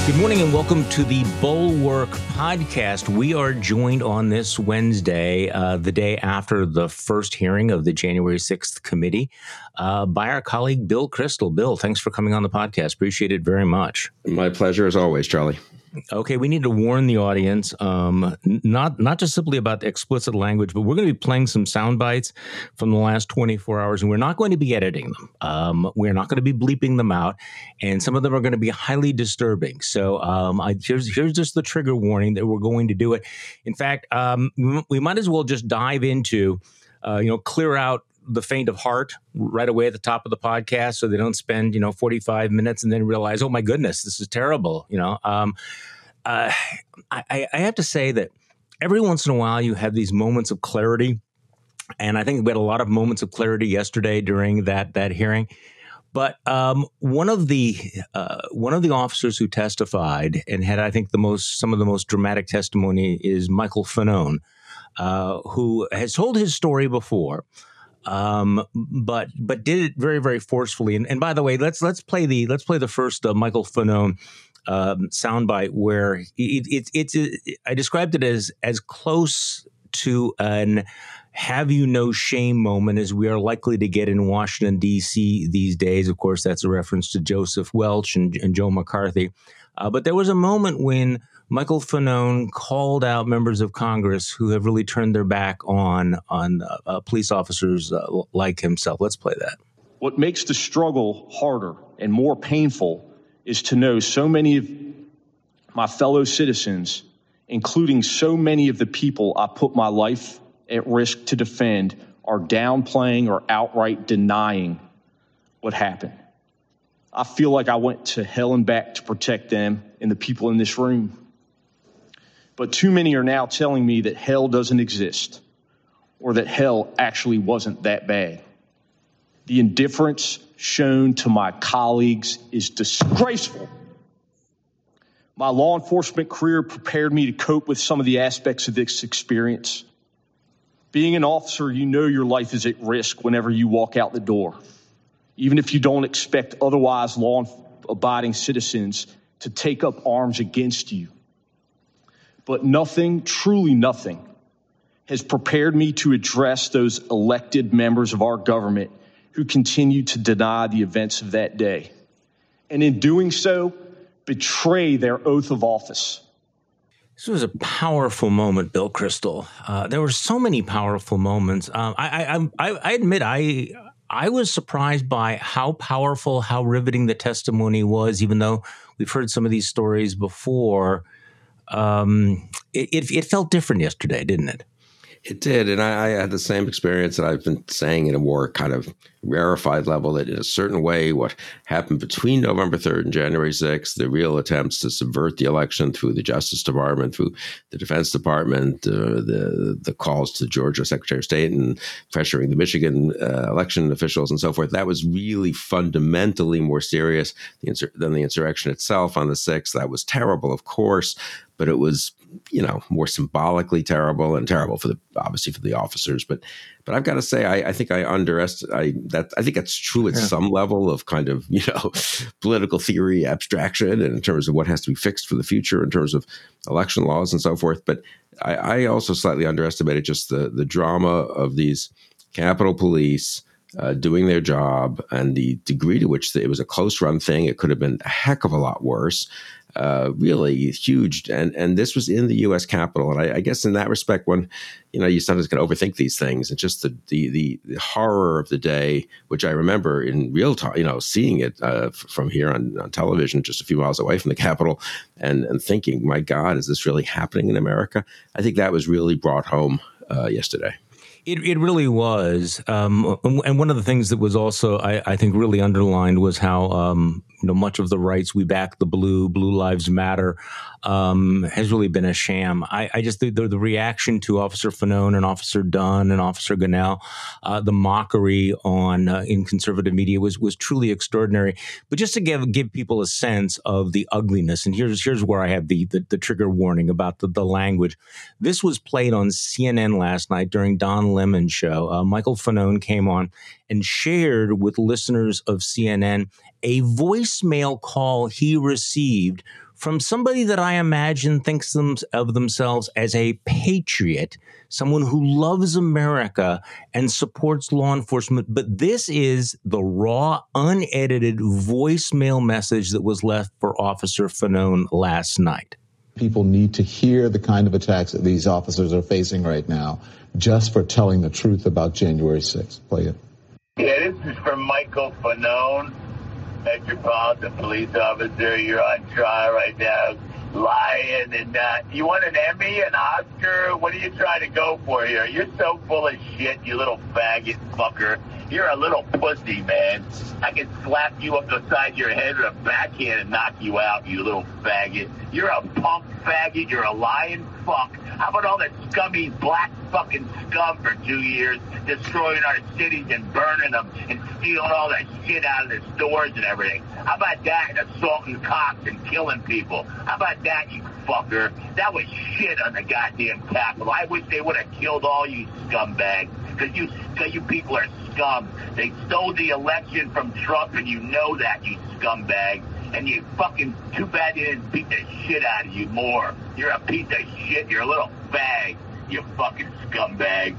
Good morning and welcome to the Bulwark Podcast. We are joined on this Wednesday, the day after the first hearing of the January 6th committee, by our colleague Bill Kristol. Bill, thanks for coming on the podcast. Appreciate it very much. My pleasure as always, Charlie. Okay, we need to warn the audience, not just simply about the explicit language, but we're going to be playing some sound bites from the last 24 hours, and we're not going to be editing them. We're not going to be bleeping them out, and some of them are going to be highly disturbing. So here's just the trigger warning that we're going to do it. In fact, we might as well just dive into, clear out the faint of heart right away at the top of the podcast so they don't spend, 45 minutes and then realize, oh my goodness, this is terrible. I have to say that every once in a while you have these moments of clarity. And I think we had a lot of moments of clarity yesterday during that hearing. But one of the officers who testified and had, I think, some of the most dramatic testimony is Michael Fanone, who has told his story before. But did it very, very forcefully. And by the way, let's play the first Michael Fanone soundbite where I described it as close to an have you no shame moment as we are likely to get in Washington, D.C. these days. Of course, that's a reference to Joseph Welch and Joe McCarthy. But there was a moment when Michael Fanone called out members of Congress who have really turned their back on police officers like himself. Let's play that. What makes the struggle harder and more painful is to know so many of my fellow citizens, including so many of the people I put my life at risk to defend, are downplaying or outright denying what happened. I feel like I went to hell and back to protect them and the people in this room. But too many are now telling me that hell doesn't exist or that hell actually wasn't that bad. The indifference shown to my colleagues is disgraceful. My law enforcement career prepared me to cope with some of the aspects of this experience. Being an officer, you know your life is at risk whenever you walk out the door, even if you don't expect otherwise law-abiding citizens to take up arms against you. But nothing, truly nothing, has prepared me to address those elected members of our government who continue to deny the events of that day, and in doing so, betray their oath of office. This was a powerful moment, Bill Kristol. There were so many powerful moments. I admit I was surprised by how powerful, how riveting the testimony was, even though we've heard some of these stories before. It felt different yesterday, didn't it? It did. And I had the same experience that I've been saying in a more kind of rarefied level, that in a certain way, what happened between November 3rd and January 6th, the real attempts to subvert the election through the Justice Department, through the Defense Department, the calls to Georgia Secretary of State and pressuring the Michigan election officials and so forth, that was really fundamentally more serious than the insurrection itself on the 6th. That was terrible, of course, but it was, more symbolically terrible and terrible obviously for the officers. But I've got to say, I think I underestimate that. I think that's true at some level of kind of, political theory abstraction, and in terms of what has to be fixed for the future in terms of election laws and so forth. But I also slightly underestimated just the drama of these Capitol Police doing their job and the degree to which it was a close run thing. It could have been a heck of a lot worse. Really huge. And this was in the U.S. Capitol. And I guess in that respect, when, you sometimes can overthink these things, and just the horror of the day, which I remember in real time, seeing it from here on television, just a few miles away from the Capitol, and thinking, my God, is this really happening in America? I think that was really brought home yesterday. It really was. And one of the things that was also, I think, really underlined was how, much of the rights we back the Blue Lives Matter has really been a sham. I just think the reaction to Officer Fanone and Officer Dunn and Officer Gonell, the mockery in conservative media was truly extraordinary. But just to give people a sense of the ugliness, and here's where I have the trigger warning about the language. This was played on CNN last night during Don Lemon's show. Michael Fanone came on and shared with listeners of CNN a voicemail call he received from somebody that I imagine thinks of themselves as a patriot, someone who loves America and supports law enforcement. But this is the raw, unedited voicemail message that was left for Officer Fanone last night. People need to hear the kind of attacks that these officers are facing right now just for telling the truth about January 6th. Play it. Yeah, this is from Michael Fanone, Metropolitan Police Officer. You're on trial right now, lying, and you want an Emmy, an Oscar? What are you trying to go for here? You're so full of shit, you little faggot fucker. You're a little pussy, man. I can slap you up the side of your head with a backhand and knock you out, you little faggot. You're a punk faggot. You're a lying fuck. How about all that scummy black fucking scum for 2 years, destroying our cities and burning them and stealing all that shit out of the stores and everything? How about that, and assaulting cops and killing people? How about that, you fucker? That was shit on the goddamn Capitol. I wish they would have killed all you scumbags, because you people are scum. They stole the election from Trump, and you know that, you scumbag. And you fucking, too bad they didn't beat the shit out of you more. You're a piece of shit. You're a little fag, you fucking scumbag.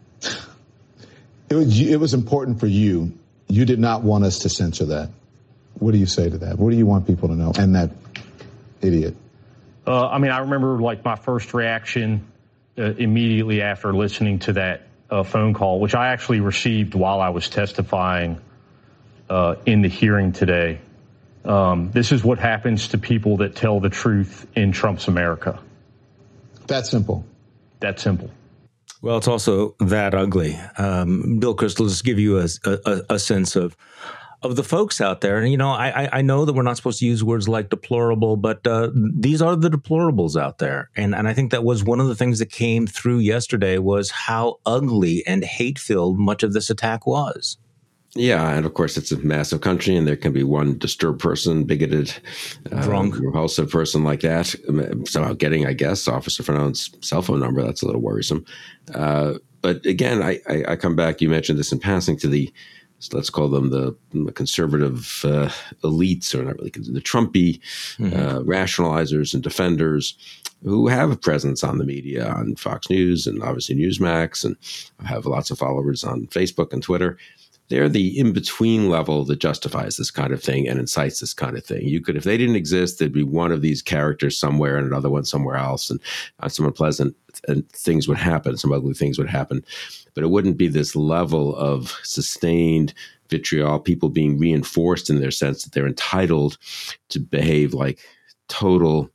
It was important for you. You did not want us to censor that. What do you say to that? What do you want people to know? And that idiot. I remember like my first reaction immediately after listening to that phone call, which I actually received while I was testifying in the hearing today. This is what happens to people that tell the truth in Trump's America. That simple. That simple. Well, it's also that ugly. Bill Kristol, just give you a sense of the folks out there. And, I know that we're not supposed to use words like deplorable, but these are the deplorables out there. And I think that was one of the things that came through yesterday was how ugly and hate-filled much of this attack was. Yeah, and of course, it's a massive country, and there can be one disturbed person, bigoted, drunk, repulsive person like that, somehow getting, I guess, Officer Fanone's cell phone number. That's a little worrisome. But again, I come back, you mentioned this in passing, to the, let's call them the conservative elites, or not really, the Trumpy rationalizers and defenders who have a presence on the media, on Fox News and obviously Newsmax, and have lots of followers on Facebook and Twitter. They're the in-between level that justifies this kind of thing and incites this kind of thing. You could, if they didn't exist, there'd be one of these characters somewhere and another one somewhere else, and some unpleasant and things would happen, some ugly things would happen. But it wouldn't be this level of sustained vitriol, people being reinforced in their sense that they're entitled to behave like total,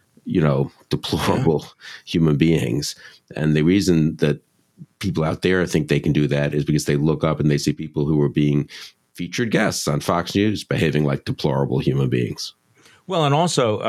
deplorable human beings. And the reason that people out there think they can do that is because they look up and they see people who are being featured guests on Fox News behaving like deplorable human beings. Well, and also,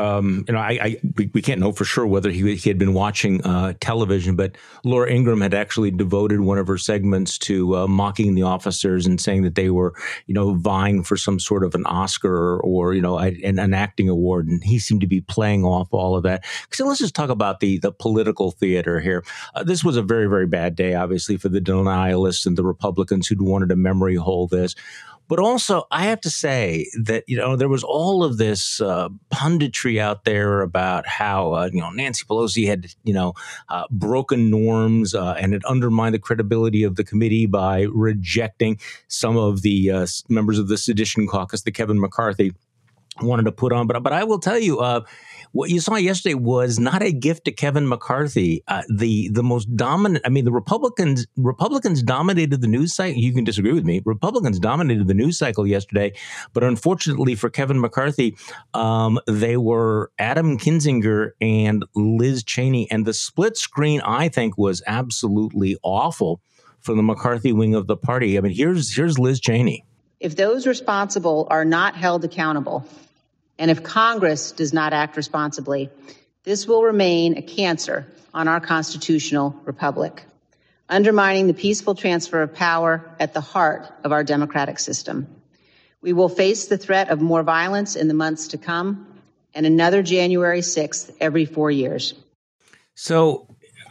we can't know for sure whether he had been watching television, but Laura Ingraham had actually devoted one of her segments to mocking the officers and saying that they were, vying for some sort of an Oscar or an acting award, and he seemed to be playing off all of that. So let's just talk about the political theater here. This was a very, very bad day, obviously, for the denialists and the Republicans who'd wanted to memory hole this. But also, I have to say that, there was all of this punditry out there about how, Nancy Pelosi had, broken norms and had undermined the credibility of the committee by rejecting some of the members of the Sedition Caucus that Kevin McCarthy wanted to put on. But I will tell you, what you saw yesterday was not a gift to Kevin McCarthy. The most dominant, the Republicans dominated the news cycle. You can disagree with me. Republicans dominated the news cycle yesterday, but unfortunately for Kevin McCarthy, they were Adam Kinzinger and Liz Cheney. And the split screen, I think, was absolutely awful for the McCarthy wing of the party. Here's Liz Cheney. If those responsible are not held accountable, and if Congress does not act responsibly, this will remain a cancer on our constitutional republic, undermining the peaceful transfer of power at the heart of our democratic system. We will face the threat of more violence in the months to come and another January 6th every 4 years. So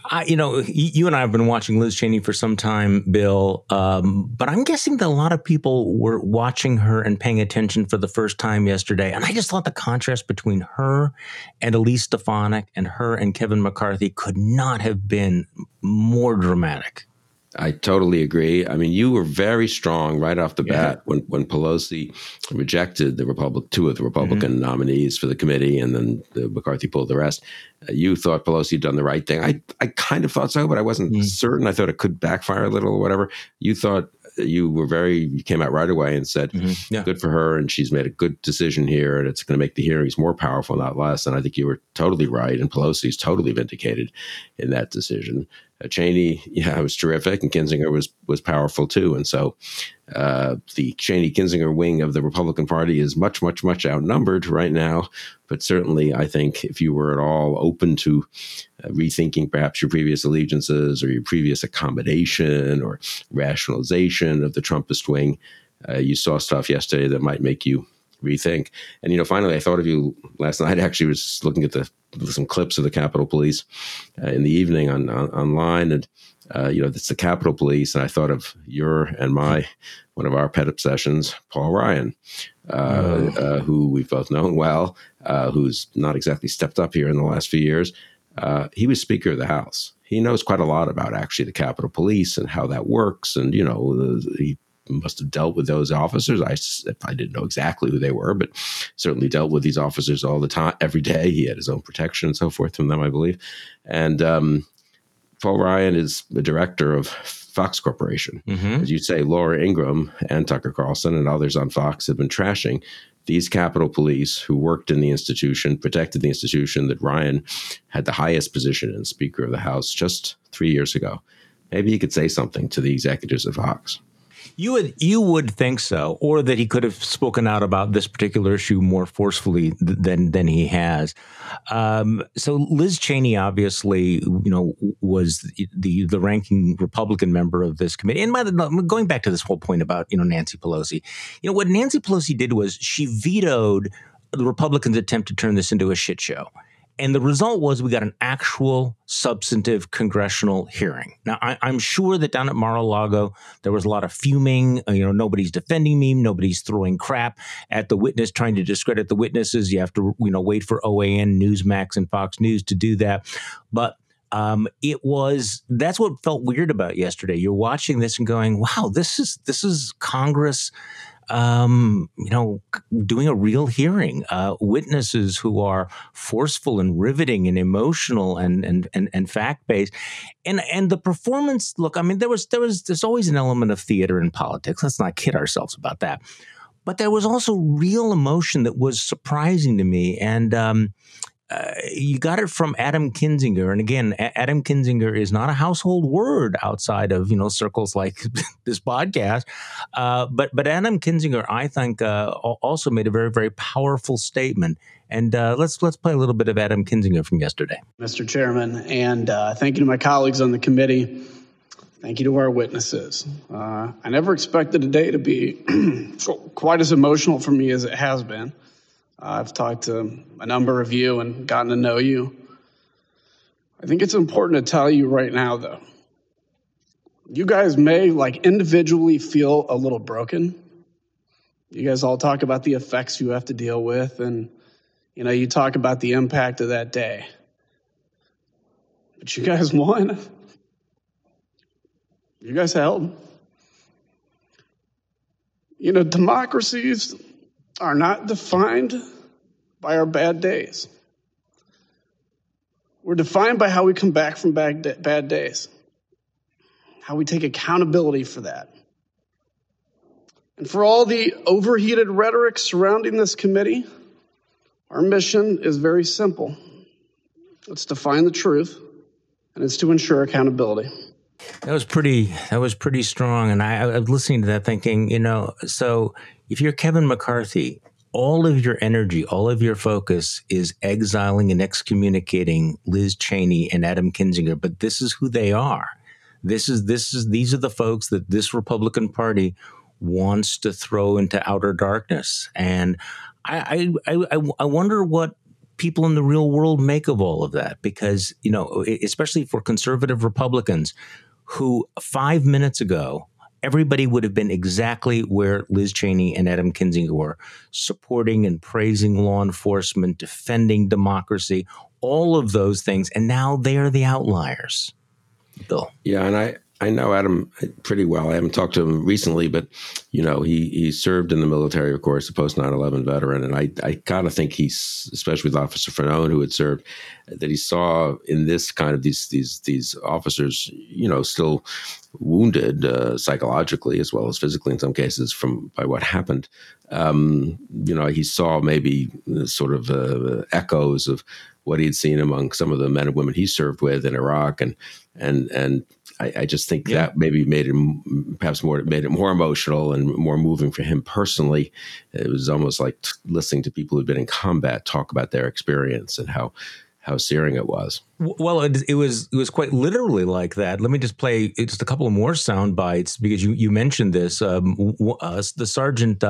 You and I have been watching Liz Cheney for some time, Bill, but I'm guessing that a lot of people were watching her and paying attention for the first time yesterday. And I just thought the contrast between her and Elise Stefanik and her and Kevin McCarthy could not have been more dramatic. I totally agree. I mean, you were very strong right off the bat when Pelosi rejected two of the Republican nominees for the committee, and then McCarthy pulled the rest. You thought Pelosi had done the right thing. I kind of thought so, but I wasn't certain. I thought it could backfire a little or whatever. You thought you came out right away and said, good for her, and she's made a good decision here, and it's going to make the hearings more powerful, not less. And I think you were totally right, and Pelosi's totally vindicated in that decision. Cheney, was terrific, and Kinzinger was powerful too. And so the Cheney-Kinzinger wing of the Republican Party is much, much, much outnumbered right now. But certainly, I think if you were at all open to rethinking perhaps your previous allegiances or your previous accommodation or rationalization of the Trumpist wing, you saw stuff yesterday that might make you rethink. And, finally, I thought of you last night. I actually was looking at some clips of the Capitol Police in the evening online. And, it's the Capitol Police. And I thought of one of our pet obsessions, Paul Ryan, who we've both known well, who's not exactly stepped up here in the last few years. He was Speaker of the House. He knows quite a lot about actually the Capitol Police and how that works. And, he must have dealt with those officers. I didn't know exactly who they were, but certainly dealt with these officers all the time, every day. He had his own protection and so forth from them, I believe. And Paul Ryan is the director of Fox Corporation. As you say, Laura Ingraham and Tucker Carlson and others on Fox have been trashing these Capitol Police who worked in the institution, protected the institution that Ryan had the highest position in, Speaker of the House, just 3 years ago. Maybe he could say something to the executives of Fox. You would think so, or that he could have spoken out about this particular issue more forcefully than he has. So Liz Cheney obviously, was the ranking Republican member of this committee. And going back to this whole point about Nancy Pelosi, what Nancy Pelosi did was she vetoed the Republicans' attempt to turn this into a shit show. And the result was we got an actual substantive congressional hearing. Now, I'm sure that down at Mar-a-Lago, there was a lot of fuming. Nobody's defending me. Nobody's throwing crap at the witness, trying to discredit the witnesses. You have to, wait for OAN, Newsmax, and Fox News to do that. But that's what felt weird about yesterday. You're watching this and going, wow, this is Congress doing a real hearing, witnesses who are forceful and riveting and emotional and fact-based. And the performance, look, I mean, there's always an element of theater in politics. Let's not kid ourselves about that. But there was also real emotion that was surprising to me. And, you got it from Adam Kinzinger. And again, Adam Kinzinger is not a household word outside of, circles like this podcast. But Adam Kinzinger, I think, also made a very, very powerful statement. And let's play a little bit of Adam Kinzinger from yesterday. Mr. Chairman, and thank you to my colleagues on the committee. Thank you to our witnesses. I never expected a day to be quite as emotional for me as it has been. I've talked to a number of you and gotten to know you. I think it's important to tell you right now, though. You guys may, individually feel a little broken. You guys all talk about the effects you have to deal with, and, you talk about the impact of that day. But you guys won. You guys held. Democracies are not defined by our bad days. We're defined by how we come back from bad days, how we take accountability for that. And for all the overheated rhetoric surrounding this committee, our mission is very simple. It's to find the truth, and it's to ensure accountability. That was pretty strong. And I was listening to that thinking, so if you're Kevin McCarthy, all of your energy, all of your focus is exiling and excommunicating Liz Cheney and Adam Kinzinger. But this is who they are. These are the folks that this Republican Party wants to throw into outer darkness. And I wonder what people in the real world make of all of that? Because, especially for conservative Republicans who 5 minutes ago, everybody would have been exactly where Liz Cheney and Adam Kinzinger were, supporting and praising law enforcement, defending democracy, all of those things. And now they are the outliers. Bill. Yeah, and I know Adam pretty well. I haven't talked to him recently, but, he served in the military, of course, a post 9/11 veteran. And I kind of think he's, especially with Officer Fanone, who had served, that he saw in this kind of these officers, still wounded psychologically as well as physically in some cases by what happened. He saw maybe sort of echoes of what he'd seen among some of the men and women he served with in Iraq, and I just think that maybe made it more emotional and more moving for him personally. It was almost like listening to people who'd been in combat talk about their experience and how searing it was. Well, it was quite literally like that. Let me just play just a couple of more sound bites because you mentioned this. The sergeant,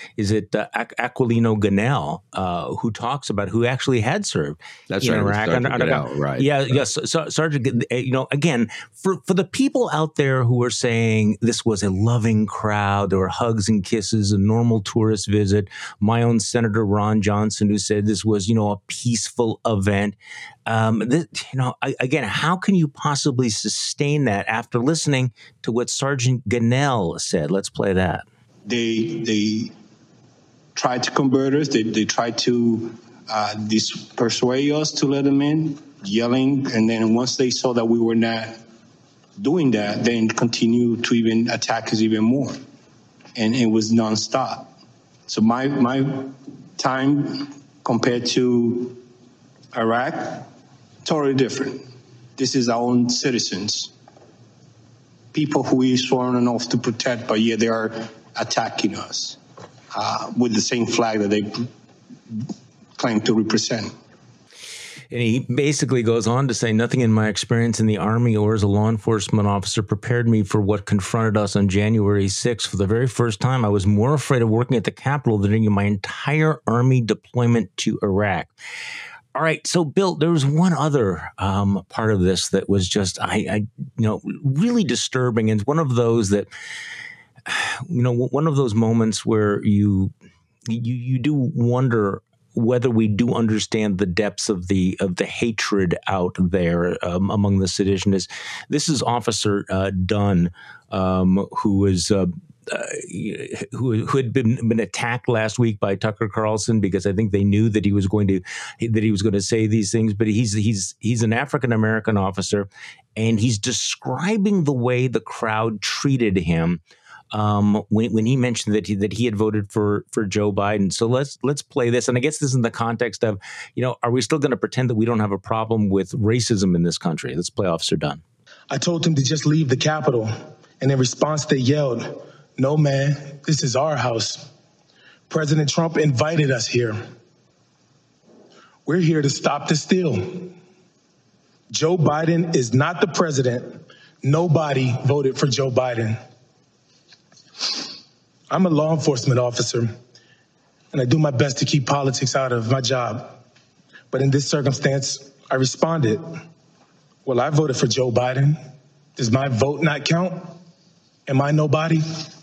Aquilino Ganell, who talks about who actually had served in Iraq. Ganell, right? Yes. So, Sergeant, again, for the people out there who are saying this was a loving crowd, there were hugs and kisses, a normal tourist visit. My own Senator Ron Johnson, who said this was, a peaceful event. Again, how can you possibly sustain that after listening to what Sergeant Ganell said? Let's play that. They tried to convert us. They tried to persuade us to let them in, yelling. And then once they saw that we were not doing that, then continued to even attack us even more. And it was nonstop. So my time compared to Iraq, totally different. This is our own citizens, people who we sworn an oath to protect, but yet they are attacking us with the same flag that they claim to represent. And he basically goes on to say, nothing in my experience in the Army or as a law enforcement officer prepared me for what confronted us on January 6th. For the very first time, I was more afraid of working at the Capitol than in my entire Army deployment to Iraq. All right. So, Bill, there was one other part of this that was just, really disturbing. And it's one of those that, one of those moments where you do wonder whether we do understand the depths of the hatred out there among the seditionists. This is Officer Dunn, who had been attacked last week by Tucker Carlson because I think they knew that he was going to say these things. But he's an African American officer, and he's describing the way the crowd treated him when he mentioned that he had voted for Joe Biden. So let's play this. And I guess this is in the context of, are we still going to pretend that we don't have a problem with racism in this country? Let's play Officer Dunn. I told him to just leave the Capitol, and in response they yelled, "No, man, this is our house. President Trump invited us here. We're here to stop the steal. Joe Biden is not the president. Nobody voted for Joe Biden. I'm a law enforcement officer, and I do my best to keep politics out of my job. But in this circumstance, I responded, well, I voted for Joe Biden. Does my vote not count? Am I nobody?"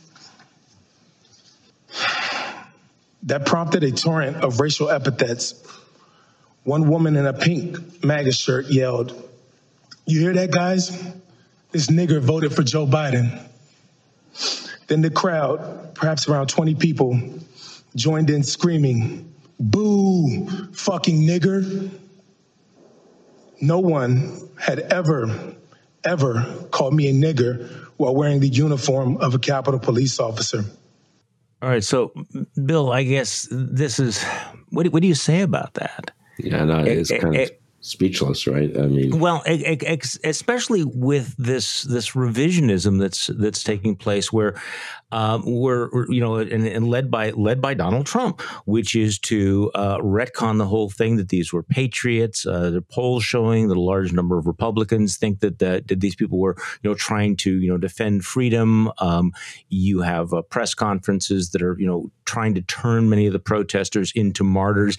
That prompted a torrent of racial epithets. One woman in a pink MAGA shirt yelled, "You hear that, guys? This nigger voted for Joe Biden." Then the crowd, perhaps around 20 people, joined in screaming, "Boo, fucking nigger." No one had ever called me a nigger while wearing the uniform of a Capitol Police officer. All right, so Bill, I guess this is what do you say about that? Yeah, no, it's kind of speechless, right? I mean, well, especially with this revisionism that's taking place, where and led by Donald Trump, which is to retcon the whole thing, that these were patriots. The polls showing that a large number of Republicans think that these people were trying to defend freedom. You have press conferences that are trying to turn many of the protesters into martyrs.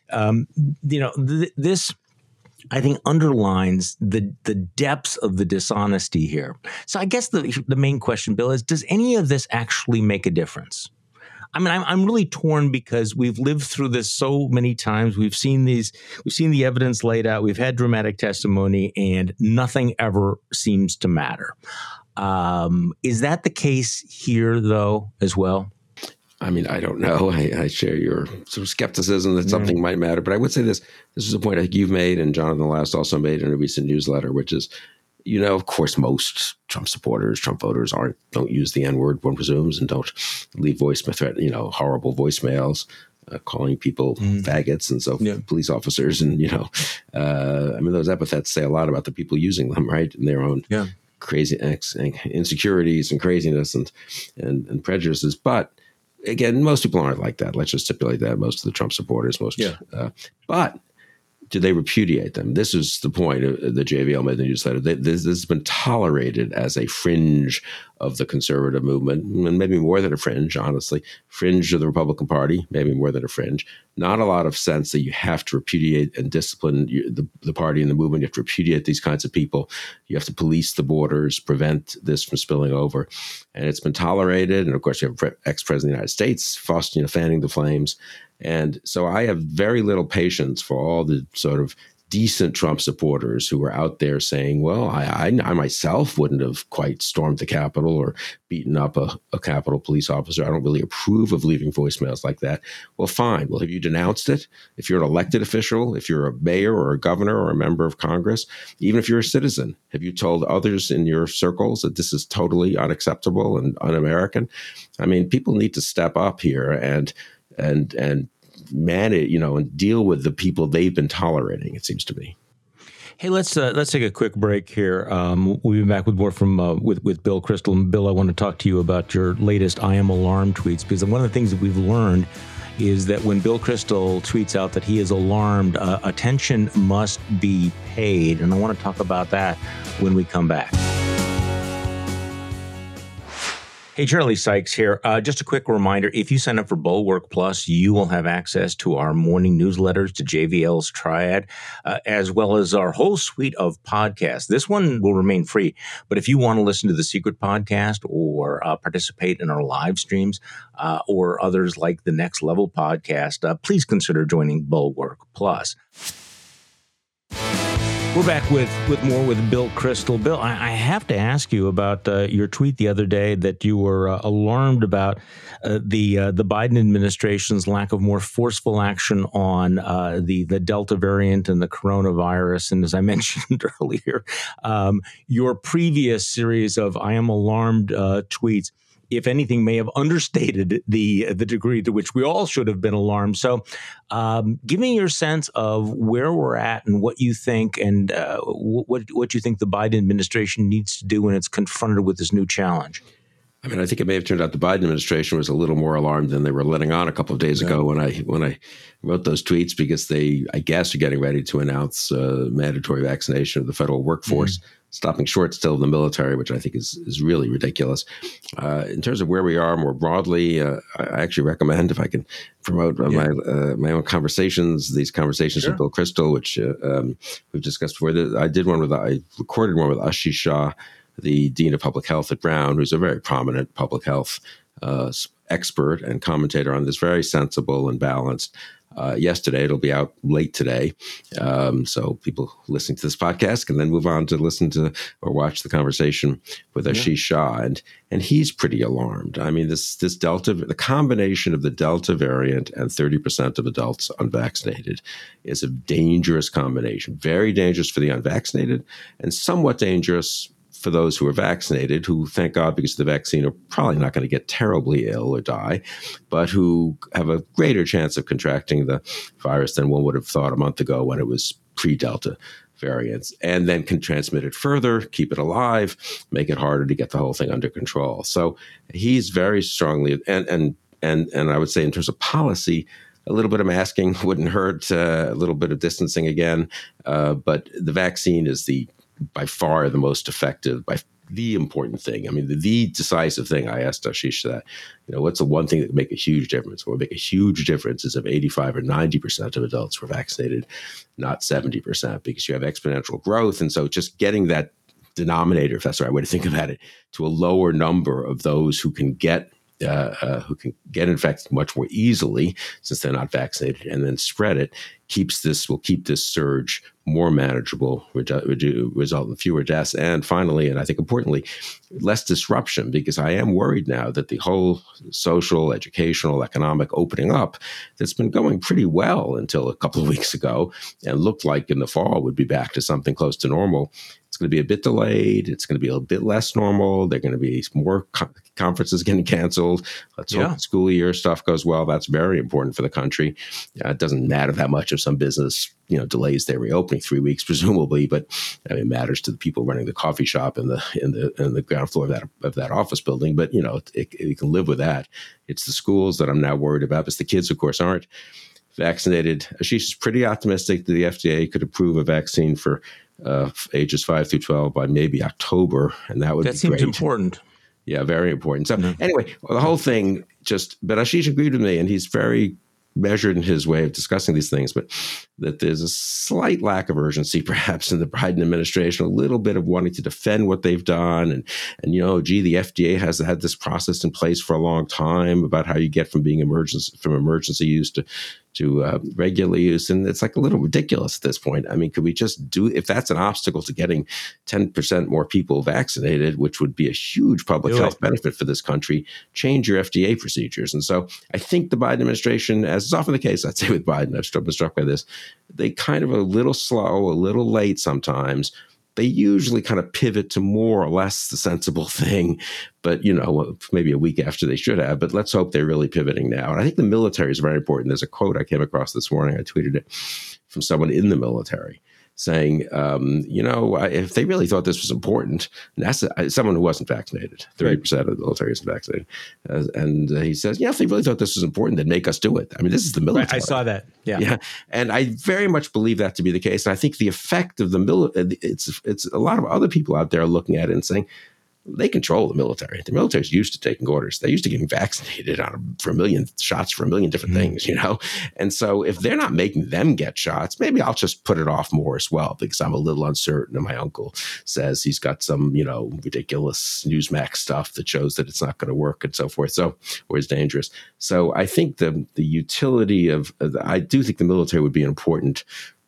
This, I think, underlines the depths of the dishonesty here. So I guess the main question, Bill, is, does any of this actually make a difference? I mean, I'm really torn, because we've lived through this so many times. We've seen the evidence laid out. We've had dramatic testimony, and nothing ever seems to matter. Is that the case here, though, as well? I mean, I don't know. I share your sort of skepticism that something might matter. But I would say this is a point I think you've made, and Jonathan Last also made in a recent newsletter, which is, of course, most Trump supporters, Trump voters don't use the N-word, one presumes, and don't leave horrible voicemails, calling people faggots and police officers. And, I mean, those epithets say a lot about the people using them, right? And their own crazy insecurities and craziness and prejudices. But again, most people aren't like that. Let's just stipulate that. Most of the Trump supporters, but do they repudiate them? This is the point the JVL made in the newsletter. This has been tolerated as a fringe of the conservative movement, and maybe more than a fringe, honestly. Fringe of the Republican Party, maybe more than a fringe. Not a lot of sense that you have to repudiate and discipline the party and the movement. You have to repudiate these kinds of people. You have to police the borders, prevent this from spilling over. And it's been tolerated. And of course, you have ex-president of the United States, fanning the flames. And so I have very little patience for all the sort of decent Trump supporters who are out there saying, well, I myself wouldn't have quite stormed the Capitol or beaten up a Capitol police officer. I don't really approve of leaving voicemails like that. Well, fine. Well, have you denounced it? If you're an elected official, if you're a mayor or a governor or a member of Congress, even if you're a citizen, have you told others in your circles that this is totally unacceptable and un-American? I mean, people need to step up here and manage, and deal with the people they've been tolerating, it seems to me. Hey, let's take a quick break here. We'll be back with more from with Bill Kristol. And Bill, I want to talk to you about your latest I Am Alarmed tweets, because one of the things that we've learned is that when Bill Kristol tweets out that he is alarmed, attention must be paid. And I want to talk about that when we come back. Hey, Charlie Sykes here. Just a quick reminder, if you sign up for Bulwark Plus, you will have access to our morning newsletters, to JVL's Triad, as well as our whole suite of podcasts. This one will remain free, but if you want to listen to the Secret Podcast or participate in our live streams or others like the Next Level Podcast, please consider joining Bulwark Plus. We're back with more with Bill Kristol. Bill, I have to ask you about your tweet the other day that you were alarmed about the Biden administration's lack of more forceful action on the Delta variant and the coronavirus. And as I mentioned earlier, your previous series of I Am Alarmed tweets, if anything, may have understated the degree to which we all should have been alarmed. So give me your sense of where we're at and what you think, and what you think the Biden administration needs to do when it's confronted with this new challenge. I mean, I think it may have turned out the Biden administration was a little more alarmed than they were letting on a couple of days ago when I wrote those tweets, because they, I guess, are getting ready to announce mandatory vaccination of the federal workforce, stopping short still of the military, which I think is really ridiculous. In terms of where we are more broadly, I actually recommend, if I can promote my own conversations, these conversations with Bill Kristol, which we've discussed before. I recorded one with Ashish Shah, the Dean of Public Health at Brown, who's a very prominent public health expert and commentator on this, very sensible and balanced. Yesterday, it'll be out late today. So people listening to this podcast can then move on to listen to or watch the conversation with Ashish Shah. And he's pretty alarmed. I mean, this Delta, the combination of the Delta variant and 30% of adults unvaccinated is a dangerous combination, very dangerous for the unvaccinated and somewhat dangerous for those who are vaccinated, who, thank God, because of the vaccine, are probably not going to get terribly ill or die, but who have a greater chance of contracting the virus than one would have thought a month ago when it was pre-Delta variants, and then can transmit it further, keep it alive, make it harder to get the whole thing under control. So he's very strongly, and I would say in terms of policy, a little bit of masking wouldn't hurt, a little bit of distancing again, but the vaccine is by far the most effective, by the important thing. I mean, the decisive thing. I asked Ashish that, what's the one thing that would make a huge difference? What would make a huge difference is if 85 or 90% of adults were vaccinated, not 70%, because you have exponential growth. And so just getting that denominator, if that's the right way to think about it, to a lower number of those who can get infected much more easily since they're not vaccinated, and then spread it, will keep this surge more manageable, result in fewer deaths, and finally, and I think importantly, less disruption, because I am worried now that the whole social, educational, economic opening up that's been going pretty well until a couple of weeks ago and looked like in the fall would be back to something close to normal. It's going to be a bit delayed. It's going to be a bit less normal. There are going to be more conferences getting canceled. Let's hope the school year stuff goes well. That's very important for the country. It doesn't matter that much if some business delays their reopening 3 weeks, presumably, but it matters to the people running the coffee shop in the ground floor of that office building. But you can live with that. It's the schools that I'm now worried about, because the kids, of course, aren't vaccinated. Ashish is pretty optimistic that the FDA could approve a vaccine for ages 5 through 12 by maybe October, and that would be great. That seems important. Yeah, very important. So anyway, the whole thing but Ashish agreed with me, and he's very measured in his way of discussing these things, but that there's a slight lack of urgency perhaps in the Biden administration, a little bit of wanting to defend what they've done. And the FDA has had this process in place for a long time about how you get from being emergency use to regular use. And it's like a little ridiculous at this point. I mean, could we just if that's an obstacle to getting 10% more people vaccinated, which would be a huge public health benefit for this country, change your FDA procedures. And so I think the Biden administration, as is often the case, I'd say with Biden, I've been struck by this, they kind of a little slow, a little late sometimes. They usually kind of pivot to more or less the sensible thing, but, maybe a week after they should have. But let's hope they're really pivoting now. And I think the military is very important. There's a quote I came across this morning. I tweeted it from someone in the military saying, if they really thought this was important, and that's someone who wasn't vaccinated, 30% of the military isn't vaccinated. And he says, if they really thought this was important, they'd make us do it. I mean, this is the military. Right, I saw that. Yeah. And I very much believe that to be the case. And I think the effect of the military, it's a lot of other people out there looking at it and saying, they control the military. The military is used to taking orders. They're used to getting vaccinated for a million shots for a million different things, And so if they're not making them get shots, maybe I'll just put it off more as well, because I'm a little uncertain. And my uncle says he's got some, ridiculous Newsmax stuff that shows that it's not going to work and so forth. Or is dangerous. So I think the utility I do think the military would be an important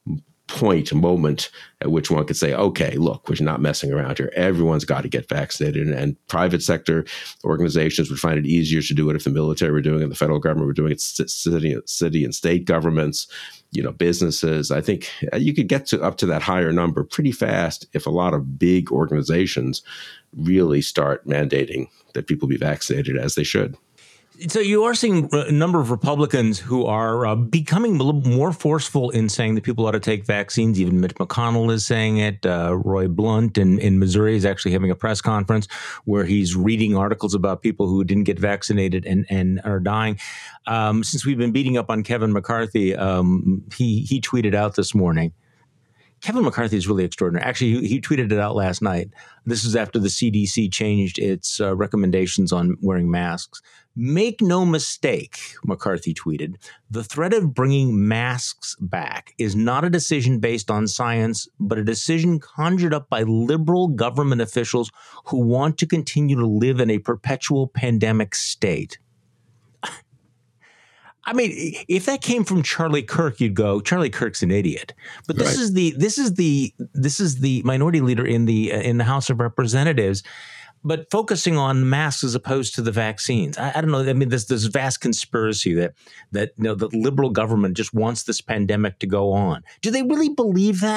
moment at which one could say, okay, look, we're not messing around here. Everyone's got to get vaccinated. And private sector organizations would find it easier to do it if the military were doing it, the federal government were doing it, city and state governments, businesses. I think you could get up to that higher number pretty fast if a lot of big organizations really start mandating that people be vaccinated, as they should. So you are seeing a number of Republicans who are becoming a little more forceful in saying that people ought to take vaccines. Even Mitch McConnell is saying it. Roy Blunt in Missouri is actually having a press conference where he's reading articles about people who didn't get vaccinated and are dying. Since we've been beating up on Kevin McCarthy, he tweeted out this morning. Kevin McCarthy is really extraordinary. Actually, he tweeted it out last night. This is after the CDC changed its recommendations on wearing masks. Make no mistake, McCarthy tweeted, the threat of bringing masks back is not a decision based on science, but a decision conjured up by liberal government officials who want to continue to live in a perpetual pandemic state. I mean, if that came from Charlie Kirk, you'd go, Charlie Kirk's an idiot. But this is the minority leader in the House of Representatives, but focusing on masks as opposed to the vaccines. I don't know. I mean, there's this vast conspiracy that the liberal government just wants this pandemic to go on. Do they really believe that?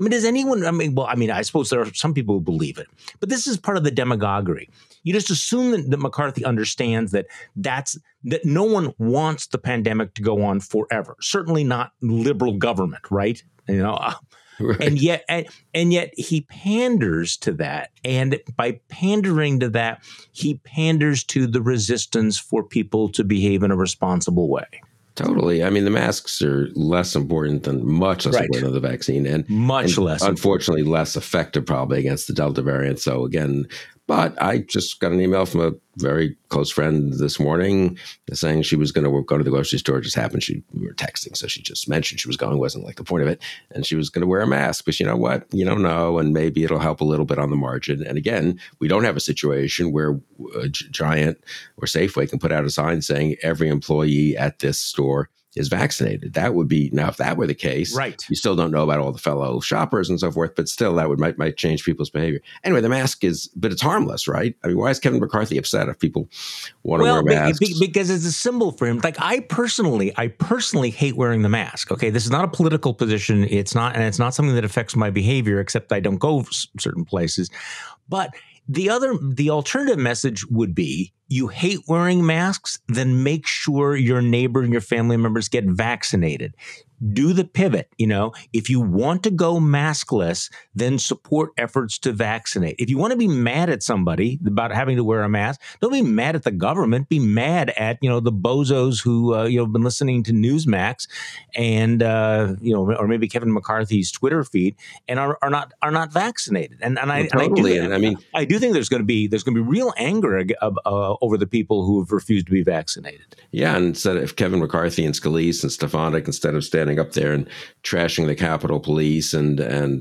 I mean, does anyone, I suppose there are some people who believe it, but this is part of the demagoguery. You just assume that McCarthy understands that no one wants the pandemic to go on forever. Certainly not liberal government, right? Right. And yet he panders to that. And by pandering to that, he panders to the resistance for people to behave in a responsible way. Totally. I mean, the masks are less important much less important than the vaccine, and less, unfortunately, less effective probably against the Delta variant. So again, but I just got an email from a very close friend this morning saying she was going to go to the grocery store. It just happened. We were texting, so she just mentioned she was going. Wasn't like the point of it, and she was going to wear a mask. But you know what? You don't know, and maybe it'll help a little bit on the margin. And again, we don't have a situation where Giant or Safeway can put out a sign saying every employee at this store is vaccinated. That would be, now if that were the case, right, you still don't know about all the fellow shoppers and so forth, but still that might change people's behavior. Anyway, the mask but it's harmless, right? I mean, why is Kevin McCarthy upset if people want to wear masks? Because it's a symbol for him. Like I personally hate wearing the mask. Okay, this is not a political position. It's not something that affects my behavior, except I don't go certain places. But the alternative message would be, you hate wearing masks, then make sure your neighbor and your family members get vaccinated. Do the pivot. If you want to go maskless, then support efforts to vaccinate. If you want to be mad at somebody about having to wear a mask, don't be mad at the government. Be mad at, the bozos who, have been listening to Newsmax and, or maybe Kevin McCarthy's Twitter feed and are not vaccinated. And I do think there's going to be real anger over the people who have refused to be vaccinated. Yeah. And instead if Kevin McCarthy and Scalise and Stefanik, instead of standing up there and trashing the Capitol Police and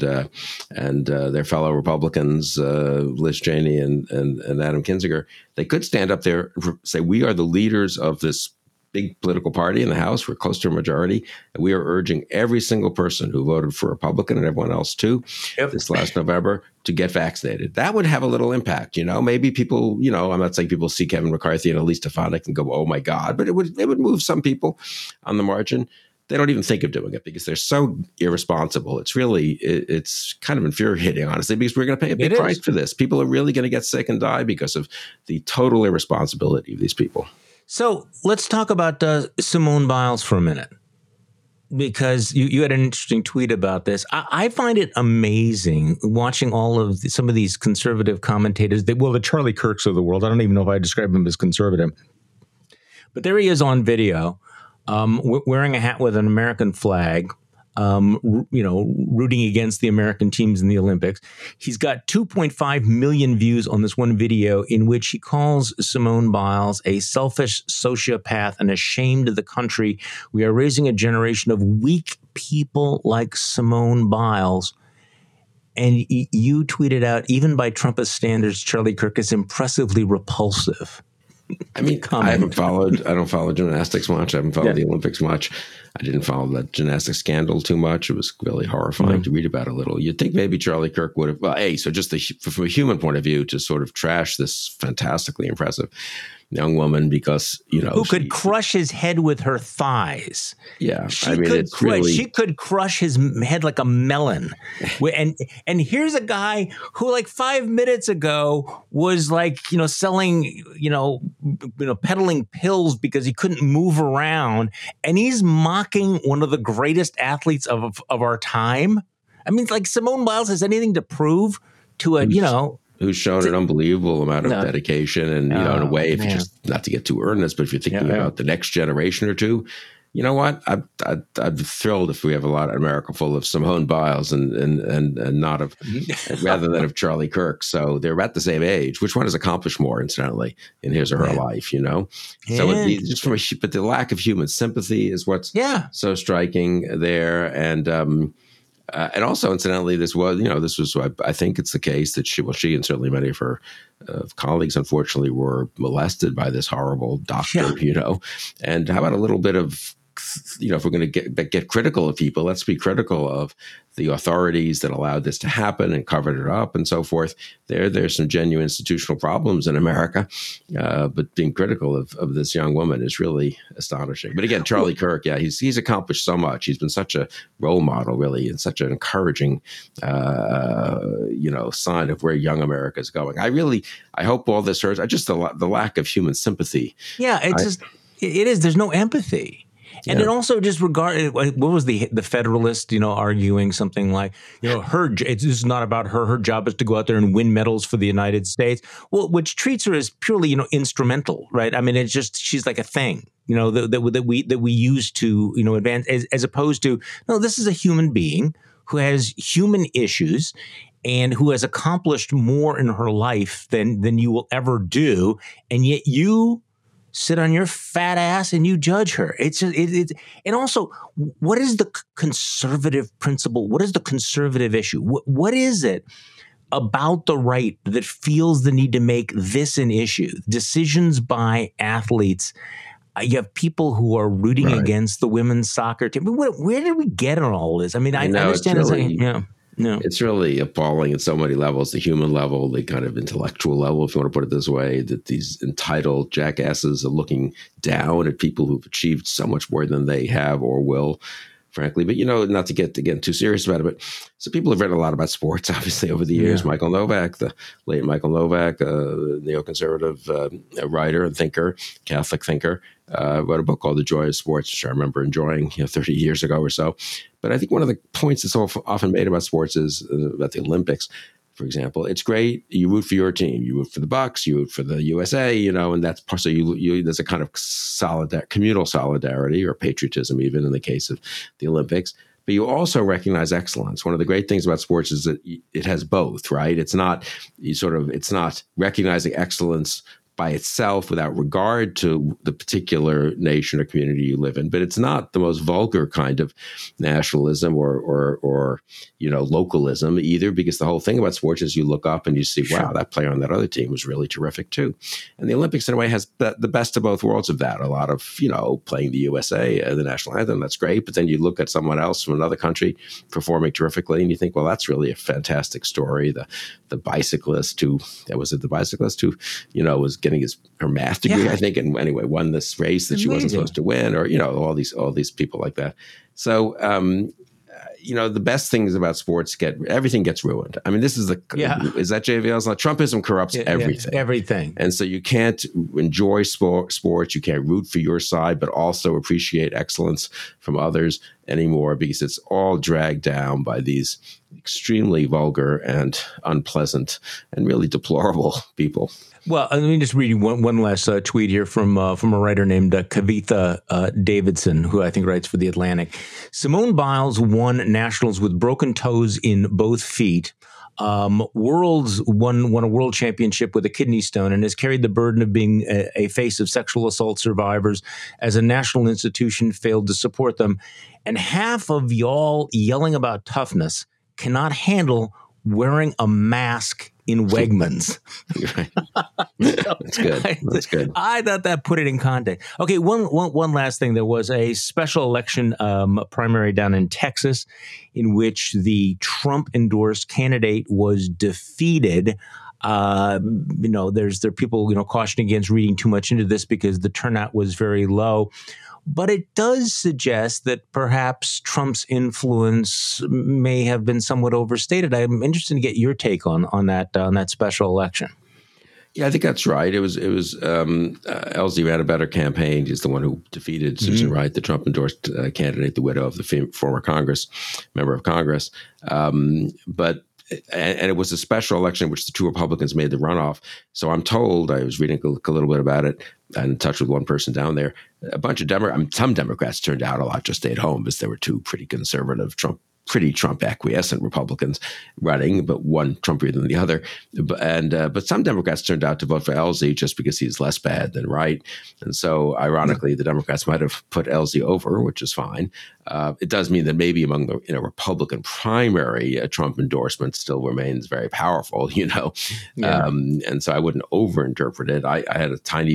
their fellow Republicans, Liz Cheney and Adam Kinzinger, they could stand up there and say, we are the leaders of this big political party in the House. We're close to a majority. And we are urging every single person who voted for Republican and everyone else too this last November to get vaccinated. That would have a little impact. Maybe people, I'm not saying people see Kevin McCarthy and Elise Stefanik and go, oh my God, but it would move some people on the margin. They don't even think of doing it because they're so irresponsible. It's kind of infuriating, honestly, because we're going to pay a big price for this. People are really going to get sick and die because of the total irresponsibility of these people. So let's talk about Simone Biles for a minute, because you had an interesting tweet about this. I find it amazing watching some of these conservative commentators. The Charlie Kirks of the world. I don't even know if I describe him as conservative, but there he is on video, wearing a hat with an American flag, rooting against the American teams in the Olympics. He's got 2.5 million views on this one video in which he calls Simone Biles a selfish sociopath and a shame to the country. We are raising a generation of weak people like Simone Biles. And you tweeted out, even by Trumpist standards, Charlie Kirk is impressively repulsive. I mean, I don't follow gymnastics much. I haven't followed the Olympics much. I didn't follow that gymnastics scandal too much. It was really horrifying to read about a little. You'd think maybe Charlie Kirk would have, so just from a human point of view, to sort of trash this fantastically impressive young woman because, who could crush his head with her thighs. Yeah. She could crush his head like a melon. And here's a guy who like 5 minutes ago was like, selling, peddling pills because he couldn't move around. And he's mocking one of the greatest athletes of our time. I mean, like Simone Biles has anything to prove to who's shown an unbelievable amount of dedication and, in a way, if you just, not to get too earnest, but if you're thinking about the next generation or two, you know what? I'd be thrilled if we have a lot of America full of Simone Biles and not of, rather than of Charlie Kirk. So they're about the same age. Which one has accomplished more, incidentally, in his or her life, So just but the lack of human sympathy is what's so striking there. And also, incidentally, this was, I think it's the case that she and certainly many of her colleagues, unfortunately, were molested by this horrible doctor, And how about a little bit of if we're going to get critical of people, let's be critical of the authorities that allowed this to happen and covered it up and so forth. There's some genuine institutional problems in America, but being critical of this young woman is really astonishing. But again, Charlie Kirk, he's accomplished so much. He's been such a role model, really, and such an encouraging, sign of where young America is going. I hope all this hurts. Just the lack of human sympathy. Yeah, it is. There's no empathy. And it also just regarded, what was the Federalist, arguing something like, this is not about her. Her job is to go out there and win medals for the United States. Well, which treats her as purely, instrumental, right? I mean, it's just, she's like a thing, that we use to, advance, as opposed to, no, this is a human being who has human issues and who has accomplished more in her life than you will ever do. And yet you sit on your fat ass and you judge her. And also, what is the conservative principle? What is the conservative issue? What is it about the right that feels the need to make this an issue? Decisions by athletes. You have people who are rooting against the women's soccer team. Where did we get on all this? I mean, I understand it's really appalling at so many levels, the human level, the kind of intellectual level, if you want to put it this way, that these entitled jackasses are looking down at people who've achieved so much more than they have or will, frankly. But, not to get, again, too serious about it, but so people have read a lot about sports, obviously, over the years. Michael Novak, the late Michael Novak, neoconservative writer and thinker, Catholic thinker, wrote a book called The Joy of Sports, which I remember enjoying 30 years ago or so. But I think one of the points that's often made about sports is about the Olympics, for example. It's great. You root for your team. You root for the Bucks. You root for the USA, and that's part. So there's a kind of communal solidarity or patriotism, even in the case of the Olympics. But you also recognize excellence. One of the great things about sports is that it has both, right? It's not recognizing excellence by itself without regard to the particular nation or community you live in. But it's not the most vulgar kind of nationalism or localism either, because the whole thing about sports is you look up and you see, wow, that player on that other team was really terrific too. And the Olympics, in a way, has the best of both worlds of that. A lot of, playing the USA, the national anthem, that's great. But then you look at someone else from another country performing terrifically and you think, well, that's really a fantastic story. The bicyclist who was getting her math degree, I think, and anyway, won this race that she wasn't supposed to win, or all these people like that. So the best things about sports everything gets ruined. I mean, this is is that JVL's law? Trumpism corrupts everything. Everything. And so you can't enjoy sports, you can't root for your side, but also appreciate excellence from others anymore, because it's all dragged down by these extremely vulgar and unpleasant and really deplorable people. Well, let me just read you one last tweet here from a writer named Kavitha Davidson, who I think writes for The Atlantic. Simone Biles won nationals with broken toes in both feet. Won a world championship with a kidney stone, and has carried the burden of being a face of sexual assault survivors as a national institution failed to support them. And half of y'all yelling about toughness cannot handle wearing a mask in Wegmans. That's good. That's good. I thought that put it in context. Okay, one last thing. There was a special election primary down in Texas in which the Trump-endorsed candidate was defeated. There are people cautioning against reading too much into this because the turnout was very low. But it does suggest that perhaps Trump's influence may have been somewhat overstated. I'm interested to get your take on that special election. Yeah, I think that's right. It was LZ ran a better campaign. He's the one who defeated Susan Wright, the Trump-endorsed candidate, the widow of the former member of Congress. But it was a special election in which the two Republicans made the runoff. So I'm told, I was reading a little bit about it, and in touch with one person down there, some Democrats turned out, a lot just stayed home because there were two pretty conservative Trump acquiescent Republicans running, but one Trumpier than the other. But some Democrats turned out to vote for LZ just because he's less bad than Wright. And so, ironically, the Democrats might have put LZ over, which is fine. It does mean that maybe among the Republican primary, a Trump endorsement still remains very powerful, And so I wouldn't overinterpret it. I had a tiny bit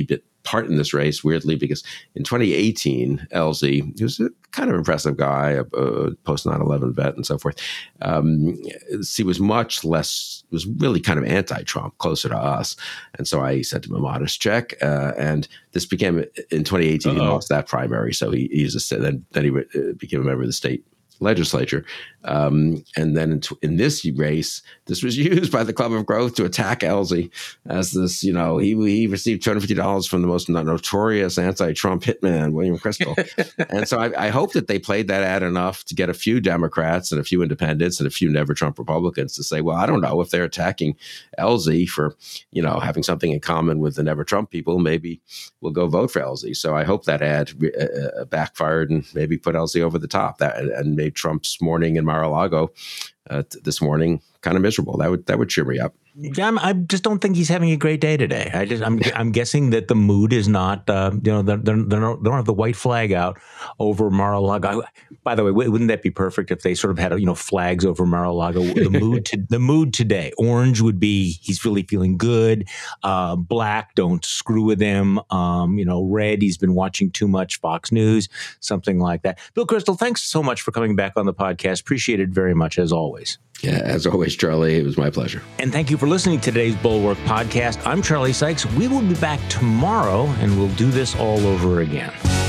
part in this race, weirdly, because in 2018, LZ, he was a kind of impressive guy, a post 9/11 vet and so forth. He was much less, was really kind of anti-Trump, closer to us. And so I sent him a modest check. And this became, in 2018, he lost that primary. So he became a member of the state legislature. And then in this race, this was used by the Club of Growth to attack LZ as this, he received $250 from the most notorious anti-Trump hitman, William Kristol. And so I hope that they played that ad enough to get a few Democrats and a few independents and a few Never Trump Republicans to say, well, I don't know if they're attacking LZ for, having something in common with the Never Trump people, maybe we'll go vote for LZ. So I hope that ad backfired and maybe put LZ over the top and made Trump's morning in Mar-a-Lago this morning kind of miserable. That would cheer me up. Yeah, I just don't think he's having a great day today. I'm guessing that the mood is not. They don't have the white flag out over Mar-a-Lago. By the way, wouldn't that be perfect if they sort of had flags over Mar-a-Lago? The mood today. Orange would be he's really feeling good. Black, don't screw with him. Red, he's been watching too much Fox News, something like that. Bill Kristol, thanks so much for coming back on the podcast. Appreciate it very much as always. Yeah, as always, Charlie, it was my pleasure. And thank you for listening to today's Bulwark Podcast. I'm Charlie Sykes. We will be back tomorrow, and we'll do this all over again.